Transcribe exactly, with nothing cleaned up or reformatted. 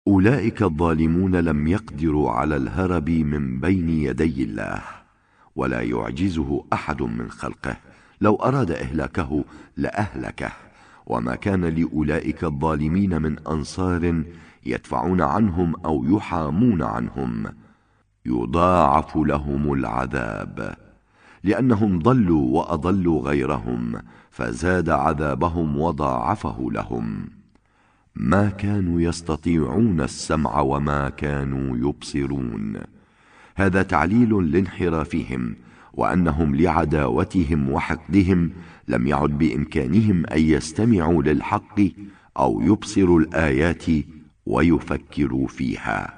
أولئك الظالمون لم يقدروا على الهرب من بين يدي الله، ولا يعجزه أحد من خلقه. لو أراد إهلاكه لأهلكه، وما كان لأولئك الظالمين من أنصار يدفعون عنهم أو يحامون عنهم. يضاعف لهم العذاب لأنهم ضلوا وأضلوا غيرهم، فزاد عذابهم وضاعفه لهم. ما كانوا يستطيعون السمع وما كانوا يبصرون. هذا تعليل لانحرافهم، وأنهم لعداوتهم وحقدهم لم يعد بإمكانهم أن يستمعوا للحق أو يبصروا الآيات ويفكروا فيها.